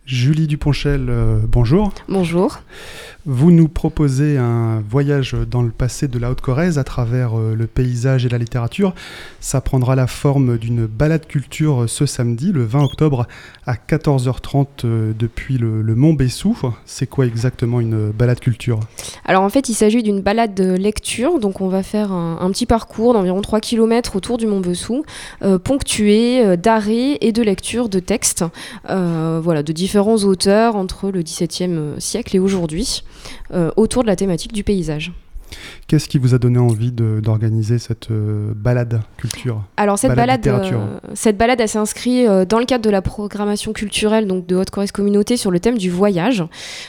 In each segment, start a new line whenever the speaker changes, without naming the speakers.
Julie Duponchel, bonjour.
Bonjour.
Vous nous proposez un voyage dans le passé de la Haute-Corrèze à travers le paysage et la littérature. Ça prendra la forme d'une balade culture ce samedi, le 20 octobre, à 14h30 depuis le Mont Bessou. C'est quoi exactement une balade culture ?
Alors en fait, il s'agit d'une balade de lecture. Donc on va faire un petit parcours d'environ 3 km autour du Mont Bessou, ponctué d'arrêts et de lecture de textes de différents auteurs entre le XVIIe siècle et aujourd'hui, autour de la thématique du paysage.
Qu'est-ce qui vous a donné envie d'organiser cette balade culture ?
Alors cette balade, elle s'inscrit dans le cadre de la programmation culturelle donc, de Haute-Corrèze Communauté sur le thème du voyage.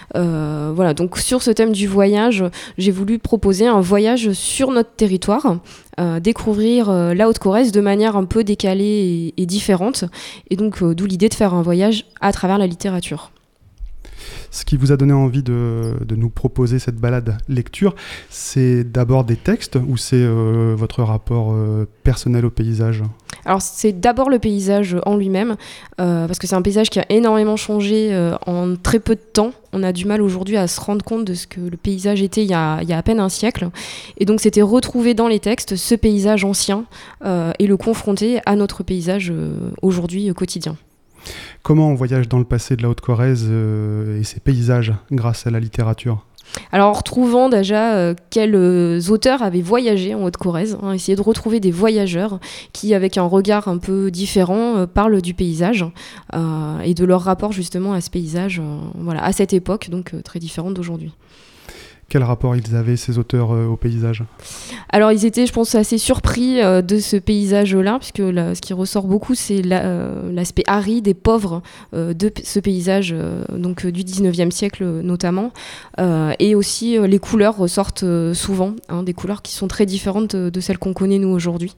Donc sur ce thème du voyage, j'ai voulu proposer un voyage sur notre territoire, découvrir la Haute-Corrèze de manière un peu décalée et différente. Et donc d'où l'idée de faire un voyage à travers la littérature.
Ce qui vous a donné envie de nous proposer cette balade lecture, c'est d'abord des textes ou c'est votre rapport personnel au paysage ?
Alors c'est d'abord le paysage en lui-même, parce que c'est un paysage qui a énormément changé en très peu de temps. On a du mal aujourd'hui à se rendre compte de ce que le paysage était il y a à peine un siècle. Et donc c'était retrouver dans les textes ce paysage ancien et le confronter à notre paysage aujourd'hui quotidien.
Comment on voyage dans le passé de la Haute-Corrèze et ses paysages grâce à la littérature ?
Alors en retrouvant déjà quels auteurs avaient voyagé en Haute-Corrèze, essayer de retrouver des voyageurs qui, avec un regard un peu différent, parlent du paysage et de leur rapport justement à ce paysage à cette époque, donc très différente d'aujourd'hui.
Quel rapport ils avaient, ces auteurs, au paysage ?
Alors ils étaient, je pense, assez surpris de ce paysage-là, puisque ce qui ressort beaucoup, c'est l'aspect aride et pauvre de ce paysage du 19e siècle notamment. Et aussi les couleurs ressortent souvent, des couleurs qui sont très différentes de celles qu'on connaît nous aujourd'hui,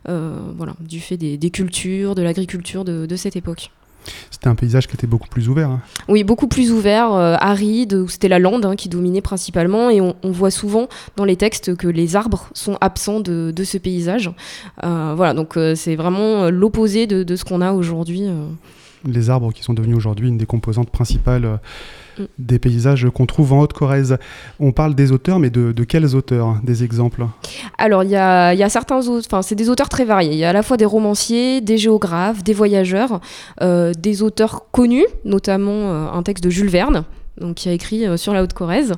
du fait des cultures, de l'agriculture de cette époque.
C'était un paysage qui était beaucoup plus ouvert. Hein.
Oui, beaucoup plus ouvert, aride, où c'était la lande qui dominait principalement. Et on voit souvent dans les textes que les arbres sont absents de ce paysage. Donc c'est vraiment l'opposé de ce qu'on a aujourd'hui.
Les arbres qui sont devenus aujourd'hui une des composantes principales des paysages qu'on trouve en Haute-Corrèze. On parle des auteurs, mais de quels auteurs ? Des exemples ?
Alors, il y a certains autres, c'est des auteurs très variés. Il y a à la fois des romanciers, des géographes, des voyageurs, des auteurs connus, notamment un texte de Jules Verne, qui a écrit sur la Haute-Corrèze,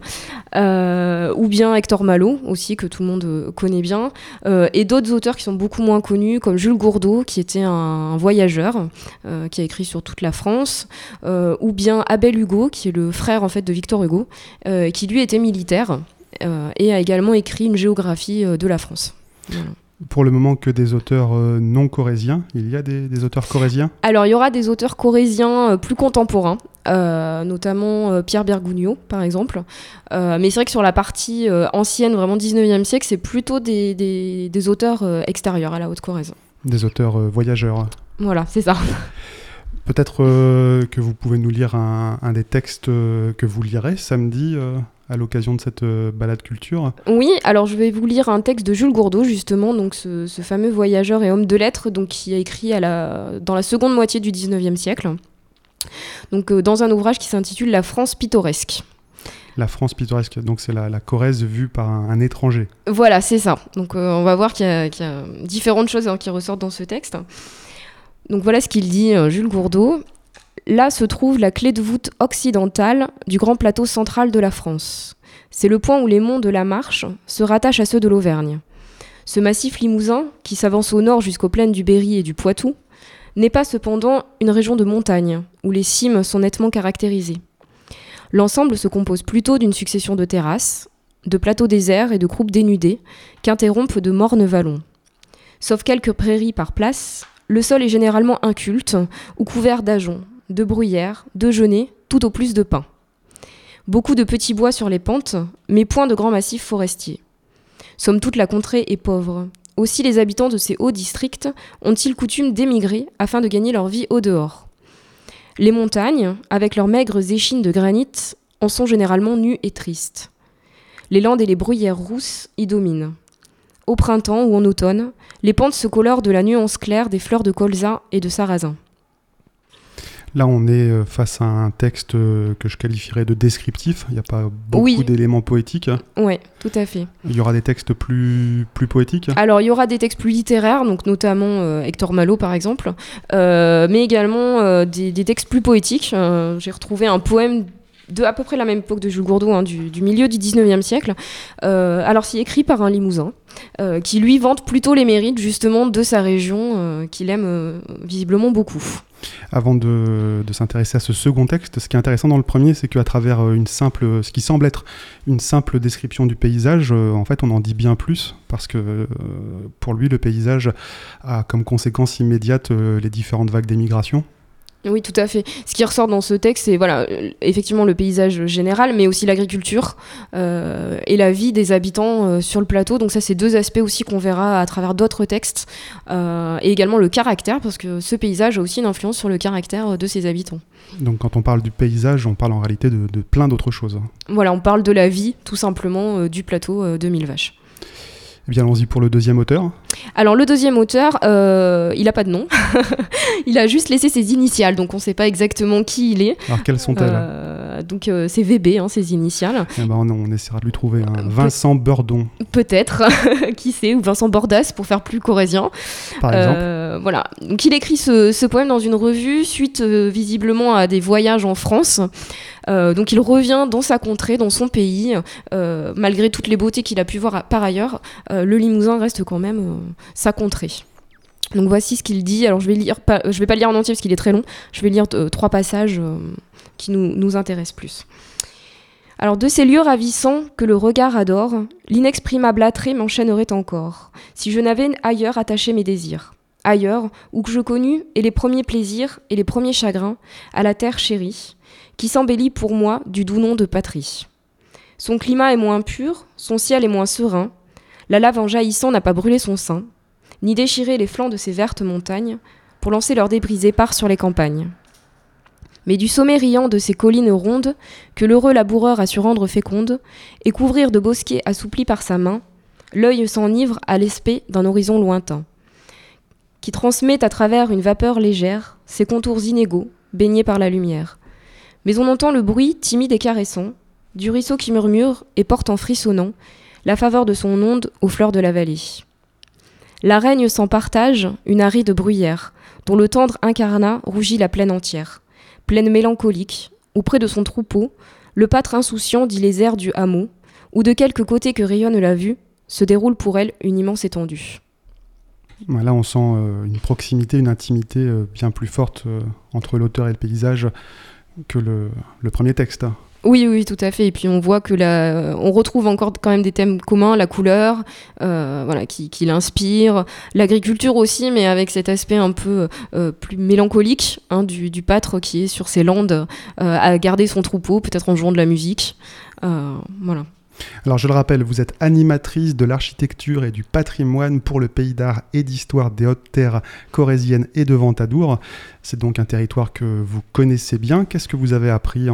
ou bien Hector Malot, aussi, que tout le monde connaît bien, et d'autres auteurs qui sont beaucoup moins connus, comme Jules Gourdeau, qui était un voyageur, qui a écrit sur toute la France, ou bien Abel Hugo, qui est le frère en fait, de Victor Hugo, qui lui était militaire, et a également écrit une géographie de la France. Voilà.
Pour le moment, que des auteurs non corréziens. Il y a des auteurs corréziens ?
Alors, il y aura des auteurs corréziens plus contemporains, notamment Pierre Bergugno, par exemple. Mais c'est vrai que sur la partie ancienne, vraiment 19e siècle, c'est plutôt des auteurs extérieurs à la Haute-Corrèze.
Des auteurs voyageurs.
Voilà, c'est ça.
Peut-être que vous pouvez nous lire un des textes que vous lirez samedi à l'occasion de cette balade culture.
Oui, alors je vais vous lire un texte de Jules Gourdeau, justement, donc ce fameux voyageur et homme de lettres qui a écrit dans la seconde moitié du 19e siècle, donc, dans un ouvrage qui s'intitule « La France pittoresque ».
La France pittoresque, donc c'est la Corrèze vue par un étranger.
Voilà, c'est ça. Donc on va voir qu'il y a différentes choses qui ressortent dans ce texte. Donc voilà ce qu'il dit, Jules Gourdeau. Là se trouve la clé de voûte occidentale du grand plateau central de la France. C'est le point où les monts de la Marche se rattachent à ceux de l'Auvergne. Ce massif limousin, qui s'avance au nord jusqu'aux plaines du Berry et du Poitou, n'est pas cependant une région de montagne, où les cimes sont nettement caractérisées. L'ensemble se compose plutôt d'une succession de terrasses, de plateaux déserts et de croupes dénudées, qu'interrompent de mornes vallons. Sauf quelques prairies par place, le sol est généralement inculte ou couvert d'ajoncs, de bruyères, de genêts, tout au plus de pins. Beaucoup de petits bois sur les pentes, mais point de grands massifs forestiers. Somme toute, la contrée est pauvre. Aussi les habitants de ces hauts districts ont-ils coutume d'émigrer afin de gagner leur vie au dehors. Les montagnes, avec leurs maigres échines de granit, en sont généralement nues et tristes. Les landes et les bruyères rousses y dominent. Au printemps ou en automne, les pentes se colorent de la nuance claire des fleurs de colza et de sarrasin.
Là, on est face à un texte que je qualifierais de descriptif. Il n'y a pas beaucoup d'éléments poétiques.
Oui, tout à fait.
Il y aura des textes plus poétiques.
Alors, il y aura des textes plus littéraires, donc notamment Hector Malot, par exemple, mais également des textes plus poétiques. J'ai retrouvé un poème de à peu près la même époque de Jules Gourdeau, hein, du milieu du 19e siècle. Alors, c'est écrit par un Limousin, qui lui vante plutôt les mérites justement de sa région, qu'il aime visiblement beaucoup.
Avant de s'intéresser à ce second texte, ce qui est intéressant dans le premier, c'est qu'à travers ce qui semble être une simple description du paysage, en fait, on en dit bien plus, parce que pour lui, le paysage a comme conséquence immédiate les différentes vagues d'émigration.
Oui, tout à fait. Ce qui ressort dans ce texte, c'est effectivement le paysage général, mais aussi l'agriculture et la vie des habitants sur le plateau. Donc ça, c'est deux aspects aussi qu'on verra à travers d'autres textes. Et également le caractère, parce que ce paysage a aussi une influence sur le caractère de ses habitants.
Donc quand on parle du paysage, on parle en réalité de plein d'autres choses.
Voilà, on parle de la vie, tout simplement, du plateau de Mille Vaches.
Eh bien, allons-y pour le deuxième auteur.
Alors, le deuxième auteur, il n'a pas de nom. Il a juste laissé ses initiales, donc on ne sait pas exactement qui il est.
Alors, quelles sont-elles ?
Donc, c'est VB, ses initiales.
Eh ben, on essaiera de lui trouver un Vincent Burdon.
Peut-être, qui sait, ou Vincent Bordas, pour faire plus corrézien.
Par exemple.
Voilà. Donc, il écrit ce poème dans une revue, suite visiblement à des voyages en France. Donc il revient dans sa contrée, dans son pays, malgré toutes les beautés qu'il a pu voir par ailleurs, le Limousin reste quand même sa contrée. Donc voici ce qu'il dit. Alors je vais pas lire en entier parce qu'il est très long, je vais lire 3 passages qui nous intéressent plus. Alors de ces lieux ravissants que le regard adore, l'inexprimable attrait m'enchaînerait encore, si je n'avais ailleurs attaché mes désirs. Ailleurs, où que je connus et les premiers plaisirs et les premiers chagrins, à la terre chérie, qui s'embellit pour moi du doux nom de patrie. Son climat est moins pur, son ciel est moins serein, la lave en jaillissant n'a pas brûlé son sein, ni déchiré les flancs de ces vertes montagnes, pour lancer leurs débris épars sur les campagnes. Mais du sommet riant de ces collines rondes, que l'heureux laboureur a su rendre fécondes, et couvrir de bosquets assouplis par sa main, l'œil s'enivre à l'aspect d'un horizon lointain, qui transmet à travers une vapeur légère ses contours inégaux, baignés par la lumière. Mais on entend le bruit timide et caressant du ruisseau qui murmure et porte en frissonnant la faveur de son onde aux fleurs de la vallée. Là règne sans partage une aride bruyère, dont le tendre incarnat rougit la plaine entière. Plaine mélancolique, où près de son troupeau, le pâtre insouciant dit les airs du hameau, où de quelque côté que rayonne la vue, se déroule pour elle une immense étendue.
Là, on sent une proximité, une intimité bien plus forte entre l'auteur et le paysage que le premier texte.
Oui, tout à fait. Et puis on voit que on retrouve encore quand même des thèmes communs, la couleur, qui l'inspire, l'agriculture aussi, mais avec cet aspect un peu plus mélancolique du pâtre qui est sur ses landes à garder son troupeau, peut-être en jouant de la musique. Voilà.
Alors je le rappelle, vous êtes animatrice de l'architecture et du patrimoine pour le Pays d'art et d'histoire des Hautes-Terres corréziennes et de Ventadour. C'est donc un territoire que vous connaissez bien. Qu'est-ce que vous avez appris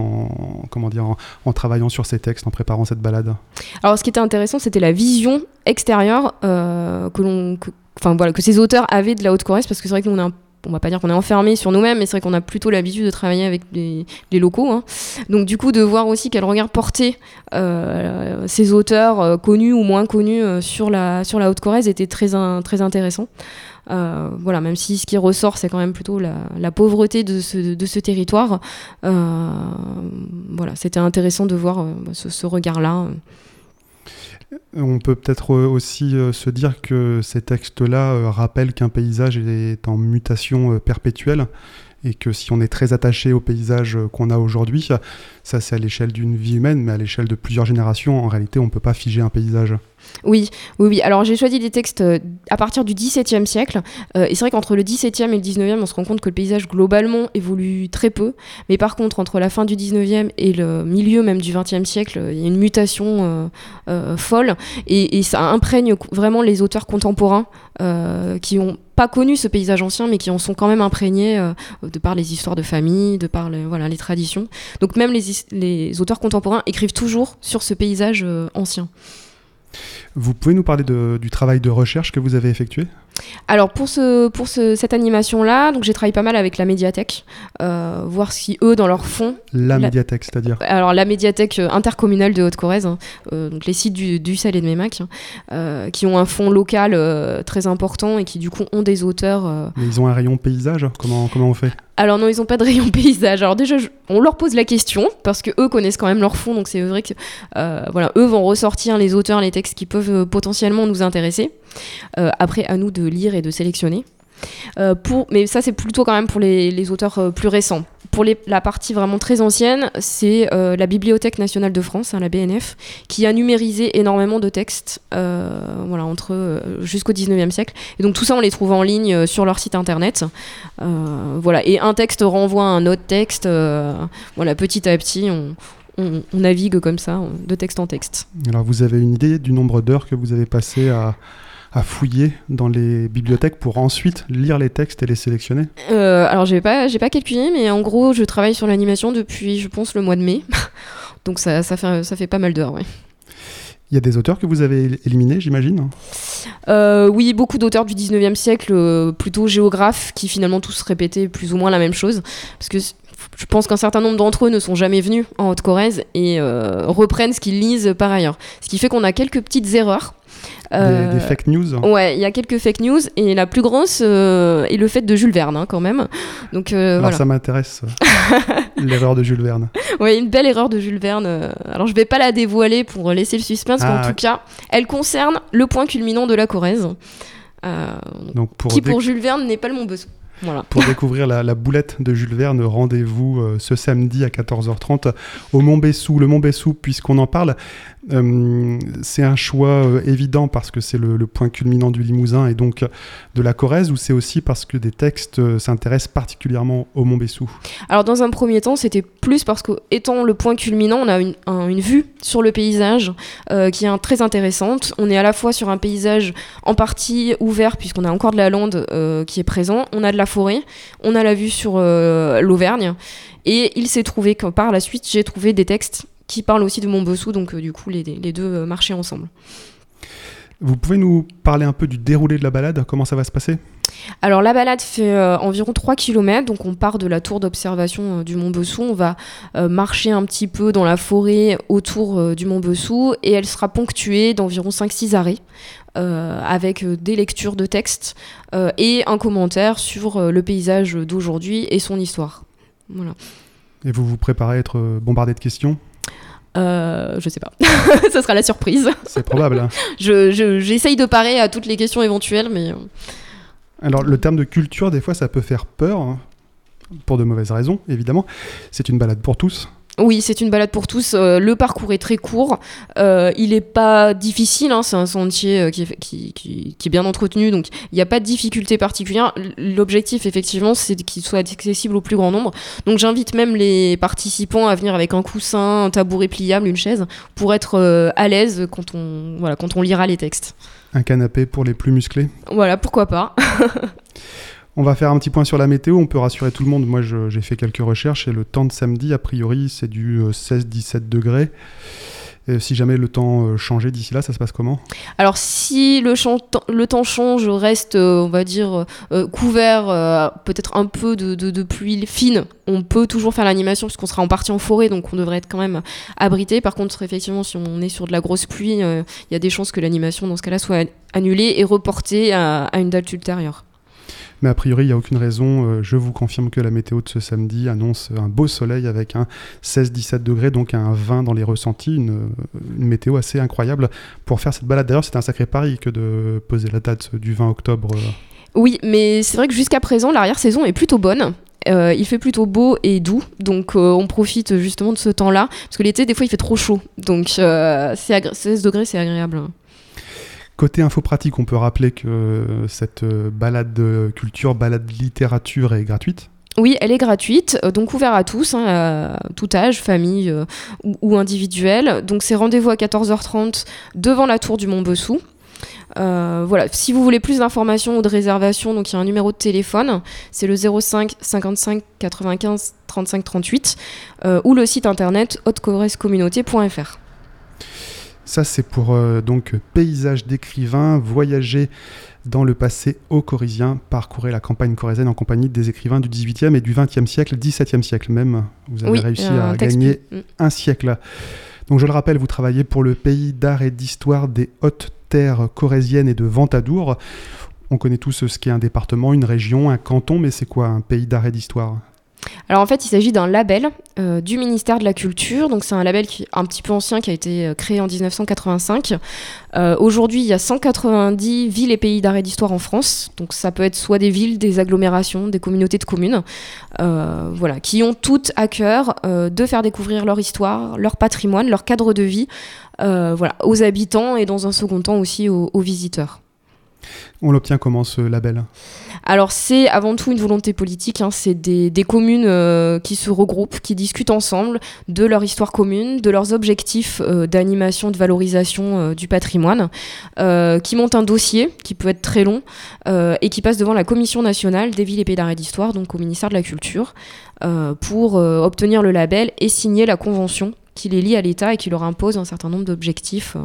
en travaillant sur ces textes, en préparant cette balade ?
Alors ce qui était intéressant, c'était la vision extérieure que ces auteurs avaient de la Haute-Corrèze, parce que c'est vrai que nous on va pas dire qu'on est enfermé sur nous-mêmes, mais c'est vrai qu'on a plutôt l'habitude de travailler avec les locaux. Hein. Donc du coup, de voir aussi quel regard portaient ces auteurs connus ou moins connus sur la Haute-Corrèze était très intéressant. Même si ce qui ressort, c'est quand même plutôt la pauvreté de ce territoire. C'était intéressant de voir ce regard-là.
On peut peut-être aussi se dire que ces textes-là rappellent qu'un paysage est en mutation perpétuelle et que si on est très attaché au paysage qu'on a aujourd'hui, ça c'est à l'échelle d'une vie humaine, mais à l'échelle de plusieurs générations, en réalité on ne peut pas figer un paysage.
Oui. Alors j'ai choisi des textes à partir du XVIIe siècle, et c'est vrai qu'entre le XVIIe et le XIXe, on se rend compte que le paysage globalement évolue très peu, mais par contre entre la fin du XIXe et le milieu même du XXe siècle, il y a une mutation folle, et ça imprègne vraiment les auteurs contemporains qui ont pas connu ce paysage ancien, mais qui en sont quand même imprégnés de par les histoires de famille, de par les traditions. Donc même les auteurs contemporains écrivent toujours sur ce paysage ancien.
Vous pouvez nous parler du travail de recherche que vous avez effectué ?
Alors cette animation-là, donc j'ai travaillé pas mal avec la médiathèque, voir si eux dans leur fond.
La médiathèque, c'est-à-dire?
Alors la médiathèque intercommunale de Haute-Corrèze, donc les sites du Sal et de Mémac, qui ont un fonds local très important et qui du coup ont des auteurs.
Mais ils ont un rayon paysage. Comment on fait?
Alors non, ils n'ont pas de rayon paysage. Alors déjà, on leur pose la question parce que eux connaissent quand même leur fond, donc c'est vrai que eux vont ressortir les auteurs, les textes qui peuvent potentiellement nous intéresser. Après, à nous de lire et de sélectionner. Mais ça, c'est plutôt quand même pour les auteurs plus récents. Pour la partie vraiment très ancienne, c'est la Bibliothèque nationale de France, la BNF, qui a numérisé énormément de textes jusqu'au 19e siècle. Et donc tout ça, on les trouve en ligne sur leur site internet. Et un texte renvoie à un autre texte. Petit à petit, on navigue comme ça, de texte en texte.
Alors vous avez une idée du nombre d'heures que vous avez passé à fouiller dans les bibliothèques pour ensuite lire les textes et les sélectionner?
Alors j'ai pas calculé, mais en gros je travaille sur l'animation depuis je pense le mois de mai, donc ça fait pas mal d'heures, ouais.
Il y a des auteurs que vous avez éliminés, j'imagine?
Oui, beaucoup d'auteurs du 19e siècle, plutôt géographes, qui finalement tous répétaient plus ou moins la même chose, parce que je pense qu'un certain nombre d'entre eux ne sont jamais venus en Haute-Corrèze et reprennent ce qu'ils lisent par ailleurs. Ce qui fait qu'on a quelques petites erreurs.
Des fake news?
Ouais, il y a quelques fake news et la plus grosse est le fait de Jules Verne, quand même. Donc,
alors
voilà.
Ça m'intéresse, l'erreur de Jules Verne.
Oui, une belle erreur de Jules Verne. Alors je vais pas la dévoiler pour laisser le suspense, mais en tout cas, elle concerne le point culminant de la Corrèze. Donc pour Jules Verne n'est pas le Mont-Besson. Voilà.
Pour découvrir la boulette de Jules Verne, rendez-vous ce samedi à 14h30 au Mont-Bessou. Le Mont-Bessou, puisqu'on en parle, c'est un choix évident parce que c'est le point culminant du Limousin et donc de la Corrèze, ou c'est aussi parce que des textes s'intéressent particulièrement au Mont-Bessou? Alors
dans un premier temps, c'était plus parce qu'étant le point culminant, on a une vue sur le paysage qui est très intéressante. On est à la fois sur un paysage en partie ouvert puisqu'on a encore de la lande qui est présent, on a de la forêt, on a la vue sur l'Auvergne, et il s'est trouvé que par la suite j'ai trouvé des textes qui parlent aussi de Mont-Bessou, donc du coup les deux marchaient ensemble.
Vous pouvez nous parler un peu du déroulé de la balade? Comment ça va se passer?
Alors la balade fait environ 3 km, donc on part de la tour d'observation du Mont-Bessou, on va marcher un petit peu dans la forêt autour du Mont-Bessou, et elle sera ponctuée d'environ 5-6 arrêts avec des lectures de textes et un commentaire sur le paysage d'aujourd'hui et son histoire. Voilà. Et
vous vous préparez à être bombardé de questions?
Je sais pas. Ça sera la surprise.
C'est probable. Hein.
J'essaye de parer à toutes les questions éventuelles, mais...
Alors, le terme de culture, des fois, ça peut faire peur, hein, pour de mauvaises raisons, évidemment. C'est une balade pour tous.
Oui, c'est une balade pour tous. Le parcours est très court. Il n'est pas difficile. Hein, c'est un sentier qui est bien entretenu, donc il n'y a pas de difficulté particulière. L'objectif, effectivement, c'est qu'il soit accessible au plus grand nombre. Donc j'invite même les participants à venir avec un coussin, un tabouret pliable, une chaise, pour être à l'aise quand on lira les textes.
Un canapé pour les plus musclés?
Voilà, pourquoi pas.
On va faire un petit point sur la météo, on peut rassurer tout le monde. Moi, j'ai fait quelques recherches et le temps de samedi, a priori, c'est du 16-17 degrés. Et si jamais le temps changeait d'ici là, ça se passe comment? Alors, si le temps change, reste, on va dire, couvert, peut-être un peu de pluie fine, on peut toujours faire l'animation puisqu'on sera en partie en forêt, donc on devrait être quand même abrité. Par contre, effectivement, si on est sur de la grosse pluie, il y a des chances que l'animation, dans ce cas-là, soit annulée et reportée à une date ultérieure. Mais a priori, il n'y a aucune raison. Je vous confirme que la météo de ce samedi annonce un beau soleil avec un 16-17 degrés, donc un 20 dans les ressentis. Une météo assez incroyable pour faire cette balade. D'ailleurs, c'est un sacré pari que de poser la date du 20 octobre. Oui, mais c'est vrai que jusqu'à présent, l'arrière-saison est plutôt bonne. Il fait plutôt beau et doux, donc on profite justement de ce temps-là. Parce que l'été, des fois, il fait trop chaud. Donc 16 degrés, c'est agréable. Côté info pratique, on peut rappeler que cette balade de culture, balade littérature est gratuite. Oui, elle est gratuite, donc ouverte à tous, à tout âge, famille ou individuel. Donc c'est rendez-vous à 14h30 devant la tour du Mont-Bessou. Voilà. Si vous voulez plus d'informations ou de réservations, donc il y a un numéro de téléphone, c'est le 05 55 95 35 38 ou le site internet haute-corrèzecommunauté.fr. Ça, c'est pour donc paysage d'écrivain, voyager dans le passé haut-corrézien. Parcourez la campagne corrézienne en compagnie des écrivains du XVIIIe et du XXe siècle, XVIIe siècle même. Vous avez réussi à gagner un siècle. Donc je le rappelle, vous travaillez pour le pays d'art et d'histoire des Hautes Terres corréziennes et de Ventadour. On connaît tous ce qu'est un département, une région, un canton, mais c'est quoi un pays d'art et d'histoire ?
Alors en fait, il s'agit d'un label du ministère de la Culture. Donc c'est un label qui est un petit peu ancien, qui a été créé en 1985. Aujourd'hui, il y a 190 villes et pays d'art et d'histoire en France. Donc ça peut être soit des villes, des agglomérations, des communautés de communes, qui ont toutes à cœur de faire découvrir leur histoire, leur patrimoine, leur cadre de vie, aux habitants et dans un second temps aussi aux visiteurs.
On l'obtient comment, ce label ?
Alors c'est avant tout une volonté politique, c'est des communes qui se regroupent, qui discutent ensemble de leur histoire commune, de leurs objectifs d'animation, de valorisation du patrimoine, qui montent un dossier qui peut être très long et qui passe devant la Commission nationale des villes et pays d'art et d'histoire, donc au ministère de la Culture, pour obtenir le label et signer la convention qui les lie à l'État et qui leur impose un certain nombre d'objectifs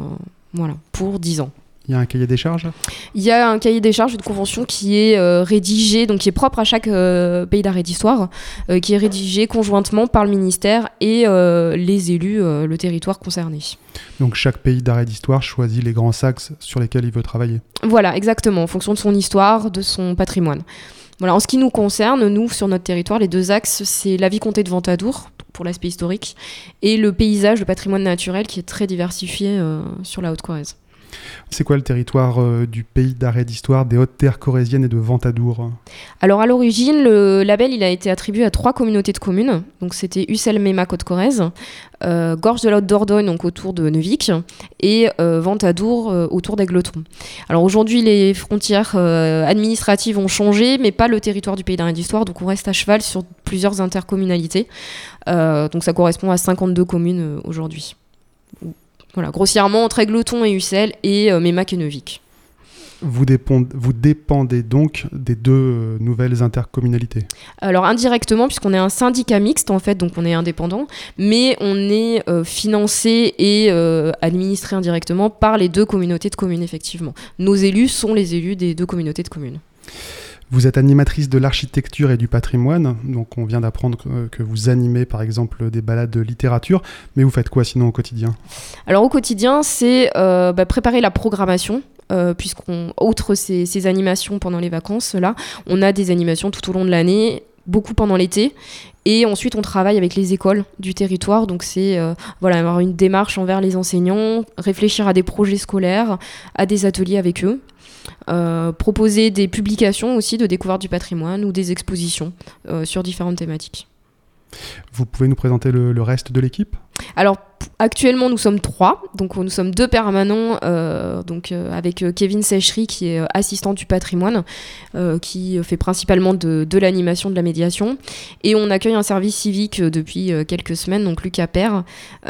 pour 10 ans.
Il y a un cahier des charges ?
Il y a un cahier des charges, une convention qui est rédigée, donc qui est propre à chaque pays d'art et d'histoire, qui est rédigée conjointement par le ministère et les élus, le territoire concerné. Donc
chaque pays d'art et d'histoire choisit les grands axes sur lesquels il veut travailler ?
Voilà, exactement, en fonction de son histoire, de son patrimoine. Voilà, en ce qui nous concerne, nous, sur notre territoire, les 2 axes, c'est la vicomté de Ventadour, pour l'aspect historique, et le paysage, le patrimoine naturel, qui est très diversifié sur la Haute-Corrèze.
C'est quoi le territoire du pays d'art et d'histoire des Hautes Terres corréziennes et de Ventadour ?
Alors à l'origine, le label il a été attribué à 3 communautés de communes. Donc c'était Ussel-Mémac Haute-Corrèze, Gorge de la Haute-Dordogne, donc autour de Neuvic, et Ventadour autour d'Aigleton. Alors aujourd'hui, les frontières administratives ont changé, mais pas le territoire du pays d'art et d'histoire, donc on reste à cheval sur plusieurs intercommunalités. Donc ça correspond à 52 communes aujourd'hui. Voilà, grossièrement entre Aigleton et Ussel et Mémac et Neuvic.
Vous dépendez donc des 2 nouvelles intercommunalités ?
Alors indirectement, puisqu'on est un syndicat mixte en fait, donc on est indépendant, mais on est financé et administré indirectement par les 2 communautés de communes, effectivement. Nos élus sont les élus des 2 communautés de communes.
Vous êtes animatrice de l'architecture et du patrimoine, donc on vient d'apprendre que vous animez par exemple des balades de littérature, mais vous faites quoi sinon au quotidien ?
Alors au quotidien, c'est préparer la programmation, outre ces animations pendant les vacances, là, on a des animations tout au long de l'année, beaucoup pendant l'été, et ensuite on travaille avec les écoles du territoire, donc c'est avoir une démarche envers les enseignants, réfléchir à des projets scolaires, à des ateliers avec eux. Proposer des publications aussi de découverte du patrimoine ou des expositions sur différentes thématiques.
Vous pouvez nous présenter le reste de l'équipe ?
Alors actuellement nous sommes 3, donc nous sommes 2 permanents, avec Kevin Sechery qui est assistant du patrimoine, qui fait principalement de l'animation, de la médiation, et on accueille un service civique depuis quelques semaines, donc Lucas Père,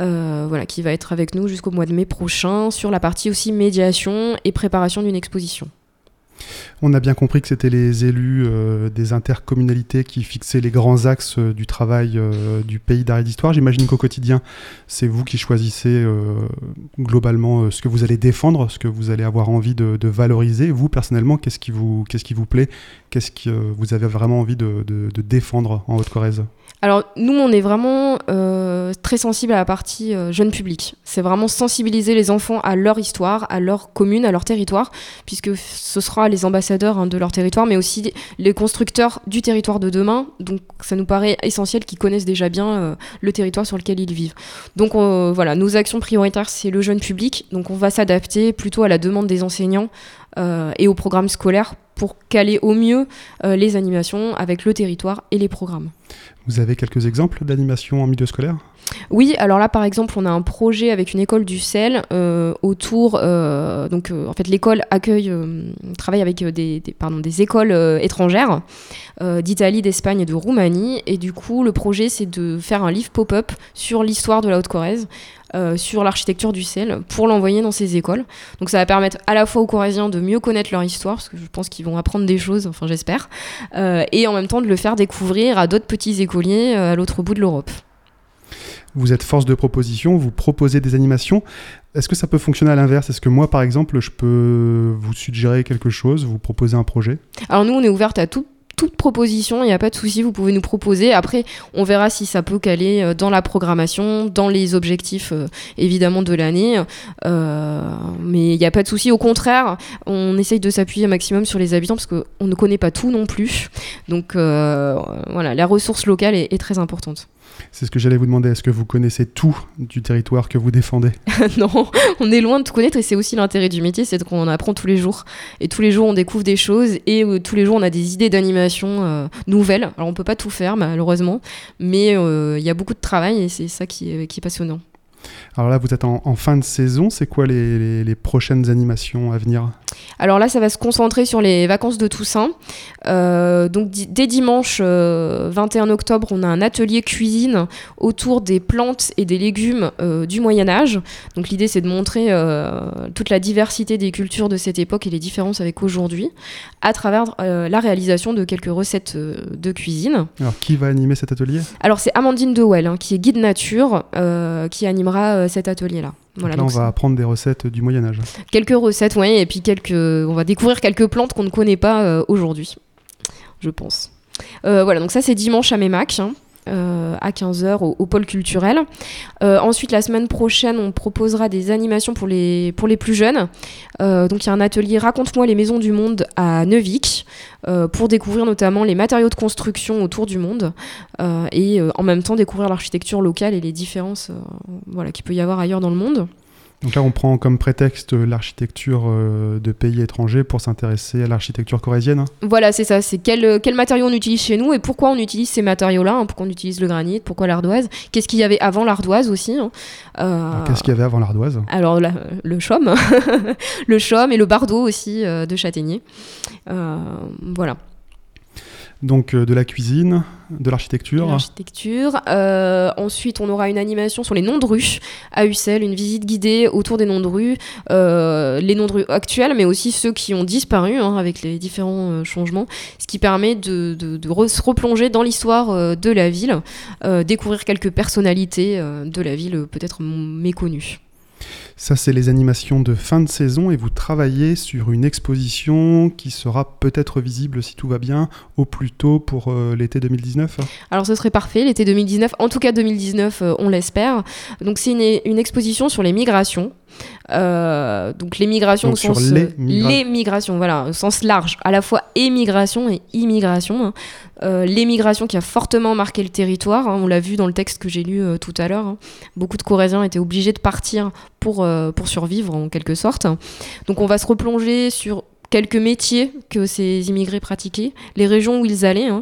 qui va être avec nous jusqu'au mois de mai prochain sur la partie aussi médiation et préparation d'une exposition.
On a bien compris que c'était les élus des intercommunalités qui fixaient les grands axes du travail du pays d'art et d'histoire. J'imagine qu'au quotidien, c'est vous qui choisissez globalement ce que vous allez défendre, ce que vous allez avoir envie de valoriser. Vous, personnellement, qu'est-ce qui vous plaît ? Qu'est-ce que vous avez vraiment envie de défendre en Haute-Corrèze ?
Alors nous, on est vraiment très sensible à la partie jeune public. C'est vraiment sensibiliser les enfants à leur histoire, à leur commune, à leur territoire, puisque ce sera les ambassadeurs de leur territoire, mais aussi les constructeurs du territoire de demain. Donc ça nous paraît essentiel qu'ils connaissent déjà bien le territoire sur lequel ils vivent. Donc nos actions prioritaires, c'est le jeune public. Donc on va s'adapter plutôt à la demande des enseignants et au programme scolaire pour caler au mieux les animations avec le territoire et les programmes.
Vous avez quelques exemples d'animation en milieu scolaire ?
Oui, alors là par exemple on a un projet avec une école du Sel autour, en fait l'école travaille avec des écoles étrangères d'Italie, d'Espagne et de Roumanie, et du coup le projet c'est de faire un livre pop-up sur l'histoire de la Haute-Corrèze, sur l'architecture du sel, pour l'envoyer dans ces écoles. Donc ça va permettre à la fois aux Corréziens de mieux connaître leur histoire, parce que je pense qu'ils vont apprendre des choses, enfin j'espère, et en même temps de le faire découvrir à d'autres petits écoliers à l'autre bout de l'Europe.
Vous êtes force de proposition, vous proposez des animations. Est-ce que ça peut fonctionner à l'inverse? Est-ce que moi, par exemple, je peux vous suggérer quelque chose, vous proposer un projet?
Alors nous, on est ouverte à toute proposition, il n'y a pas de souci, vous pouvez nous proposer. Après, on verra si ça peut caler dans la programmation, dans les objectifs évidemment de l'année. Mais il n'y a pas de souci. Au contraire, on essaye de s'appuyer un maximum sur les habitants parce qu'on ne connaît pas tout non plus. Donc voilà, la ressource locale est très importante.
C'est ce que j'allais vous demander. Est-ce que vous connaissez tout du territoire que vous défendez?
Non, on est loin de tout connaître et c'est aussi l'intérêt du métier, c'est qu'on en apprend tous les jours. Et tous les jours, on découvre des choses et tous les jours, on a des idées d'animation nouvelles. Alors, on peut pas tout faire, malheureusement, mais il y a beaucoup de travail et c'est ça qui est passionnant.
Alors là, vous êtes en fin de saison. C'est quoi les prochaines animations à venir?
Alors là, ça va se concentrer sur les vacances de Toussaint. Donc dès dimanche 21 octobre, on a un atelier cuisine autour des plantes et des légumes du Moyen-Âge. Donc l'idée, c'est de montrer toute la diversité des cultures de cette époque et les différences avec aujourd'hui à travers la réalisation de quelques recettes de cuisine.
Alors, qui va animer cet atelier?
Alors c'est Amandine Dewell, qui est guide nature, qui animera cet atelier-là.
Voilà, donc là, on va apprendre des recettes du Moyen-Âge.
Quelques recettes, oui, et puis on va découvrir quelques plantes qu'on ne connaît pas aujourd'hui, je pense. Voilà, donc ça, c'est dimanche à Mémac, à 15h au pôle culturel. Ensuite, la semaine prochaine, on proposera des animations pour les plus jeunes. Donc, il y a un atelier Raconte-moi les maisons du monde à Neuvic, pour découvrir notamment les matériaux de construction autour du monde et en même temps découvrir l'architecture locale et les différences qu'il peut y avoir ailleurs dans le monde.
Donc là, on prend comme prétexte l'architecture de pays étrangers pour s'intéresser à l'architecture corrézienne.
Voilà, c'est ça. C'est quel matériau on utilise chez nous et pourquoi on utilise ces matériaux-là, pourquoi on utilise le granit, pourquoi l'ardoise. Qu'est-ce qu'il y avait avant l'ardoise aussi.
Qu'est-ce qu'il y avait avant l'ardoise?
Alors, le chaume. Le chaume et le bardeau aussi de châtaignier. Voilà.
Donc de la cuisine, de l'architecture.
Ensuite, on aura une animation sur les noms de rues à Ussel, une visite guidée autour des noms de rues, les noms de rues actuels, mais aussi ceux qui ont disparu avec les différents changements, ce qui permet de se replonger dans l'histoire de la ville, découvrir quelques personnalités de la ville peut-être méconnues.
Ça, c'est les animations de fin de saison et vous travaillez sur une exposition qui sera peut-être visible, si tout va bien, au plus tôt pour l'été 2019.
Alors, ce serait parfait, l'été 2019. En tout cas, 2019, on l'espère. Donc, c'est une exposition sur les migrations. Donc les migrations au sens les migrations, voilà, au sens large, à la fois émigration et immigration. L'émigration qui a fortement marqué le territoire, on l'a vu dans le texte que j'ai lu tout à l'heure. Beaucoup de Corréziens étaient obligés de partir pour survivre en quelque sorte. Donc on va se replonger sur quelques métiers que ces immigrés pratiquaient, les régions où ils allaient.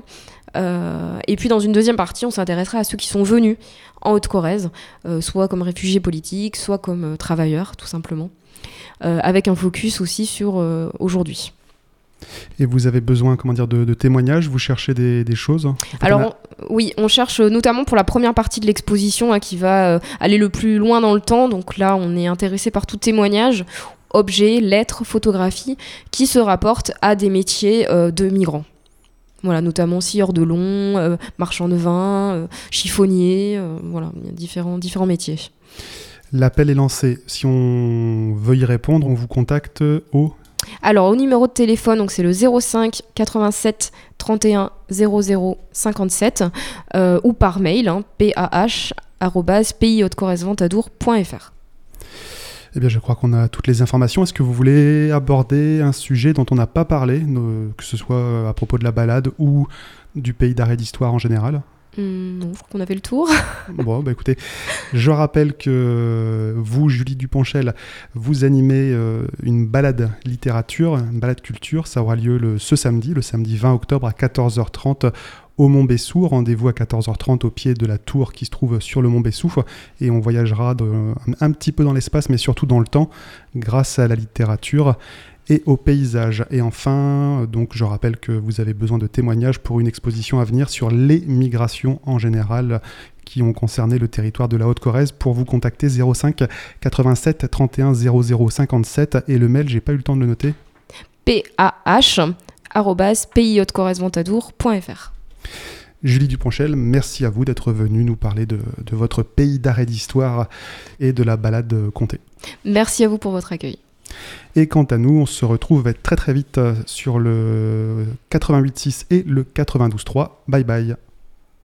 Et puis dans une deuxième partie, on s'intéressera à ceux qui sont venus en Haute-Corrèze, soit comme réfugiés politiques, soit comme travailleurs, tout simplement, avec un focus aussi sur aujourd'hui.
Et vous avez besoin, de témoignages? Vous cherchez des choses?
Alors, oui, on cherche notamment pour la première partie de l'exposition qui va aller le plus loin dans le temps. Donc là, on est intéressé par tout témoignage, objets, lettres, photographies, qui se rapportent à des métiers de migrants. Voilà, notamment scieur de long, marchand de vin, chiffonnier, voilà, il y a différents métiers. L'appel est lancé. Si on veut y répondre, on vous contacte au... Alors, au numéro de téléphone, donc c'est le 05 87 31 00 57 ou par mail, pah@pays-haute-corrèze-ventadour.fr. Eh bien, je crois qu'on a toutes les informations. Est-ce que vous voulez aborder un sujet dont on n'a pas parlé, que ce soit à propos de la balade ou du pays d'arrêt d'histoire en général ? Non, je crois qu'on a fait le tour. Bon, écoutez, je rappelle que vous, Julie Duponchel, vous animez une balade littérature, une balade culture. Ça aura lieu ce samedi, le samedi 20 octobre à 14h30 au Mont Bessou. Rendez-vous à 14h30 au pied de la tour qui se trouve sur le Mont Bessou. Et on voyagera un petit peu dans l'espace, mais surtout dans le temps, grâce à la littérature et au paysage. Et enfin, donc, je rappelle que vous avez besoin de témoignages pour une exposition à venir sur les migrations en général qui ont concerné le territoire de la Haute-Corrèze. Pour vous contacter, 05 87 31 00 57 et le mail, j'ai pas eu le temps de le noter. pah@pays-haute-corrèze-ventadour.fr.
Julie Duponchel, merci à vous d'être venue nous parler de votre pays d'art et d'histoire et de la balade Comté.
Merci à vous pour votre accueil.
Et quant à nous, on se retrouve très très vite sur le 88.6 et le 92.3. Bye bye.